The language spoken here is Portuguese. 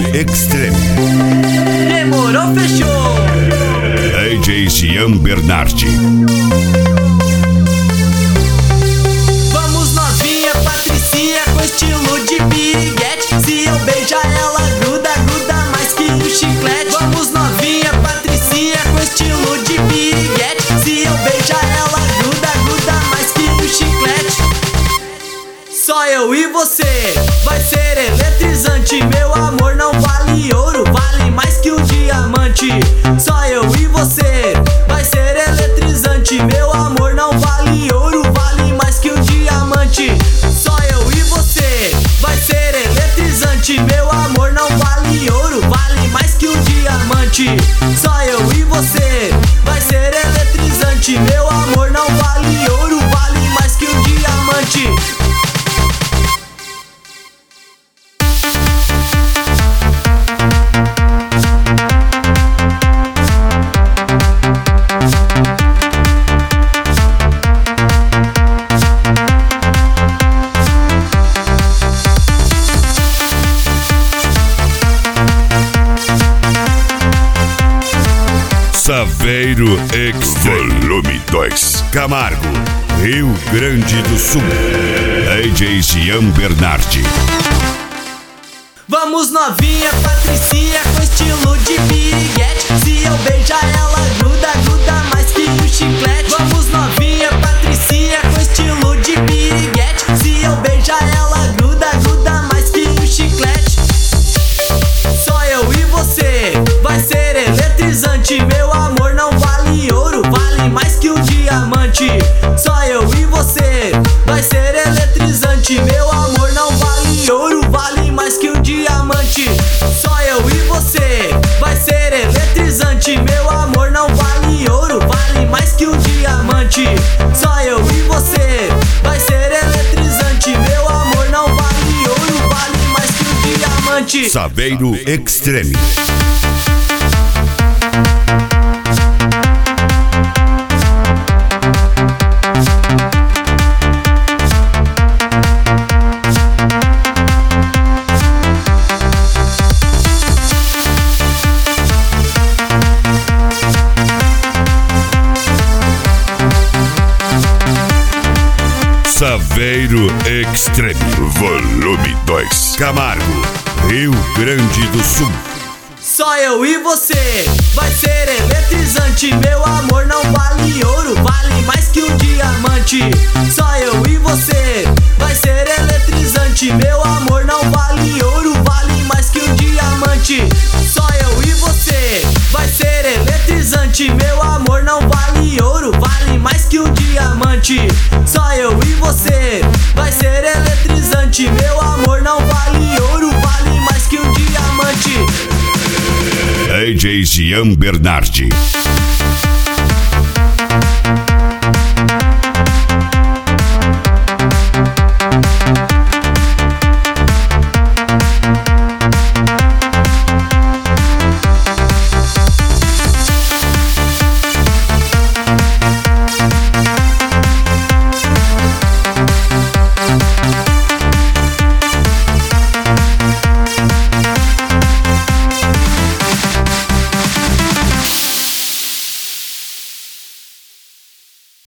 Extreme. Demorou, fechou. DJ Jean Bernardi. Vamos novinha, Patricinha, com estilo de piriguete. Se eu beijar ela, gruda, gruda mais que um chiclete. Vamos novinha, Patricinha, com estilo de piriguete. Se eu beijar ela, gruda, gruda mais que um chiclete. Só eu e você, vai ser eletrizante. Meu amor não vale ouro, vale mais que um diamante. Só eu e você, vai ser eletrizante. Meu amor não vale ouro, vale mais que um diamante. Só eu e você, vai ser eletrizante. Meu amor não vale ouro, vale mais que um diamante. Só eu e você, vai ser eletrizante. Meu amor não vale ouro, vale mais que um diamante. Saveiro Extreme. Volume 2. Camargo, Rio Grande do Sul. DJ Jean Bernardi. Vamos novinha, Patricinha, com estilo de piriguete. Se eu beijar ela, gruda, gruda mais que um chiclete. Vamos novinha, Patricinha, com estilo de piriguete. Se eu beijar ela, gruda, gruda mais que um chiclete. Só eu e você, vai ser eletrizante. Meu amor não vale ouro, vale mais que um diamante. Só eu e você, vai ser eletrizante. Meu amor não vale ouro, vale mais que um diamante. Só eu e você, vai ser eletrizante. Meu amor não vale ouro, vale mais que um diamante. Só eu e você, vai ser eletrizante. Meu amor não vale ouro, vale mais que um diamante. Saveiro Extreme. Saveiro Extreme. Volume 2. Camargo, Rio Grande do Sul. Só eu e você, vai ser eletrizante. Meu amor não vale ouro, vale mais que um diamante. Só eu e você, vai ser eletrizante. Meu amor não vale ouro, vale mais que um diamante. Só eu e você, vai ser eletrizante. Meu amor não vale ouro, vale mais que um diamante. Só eu e você, vai ser eletrizante. Meu amor não vale ouro, vale mais que um diamante. DJ Jean Bernardi.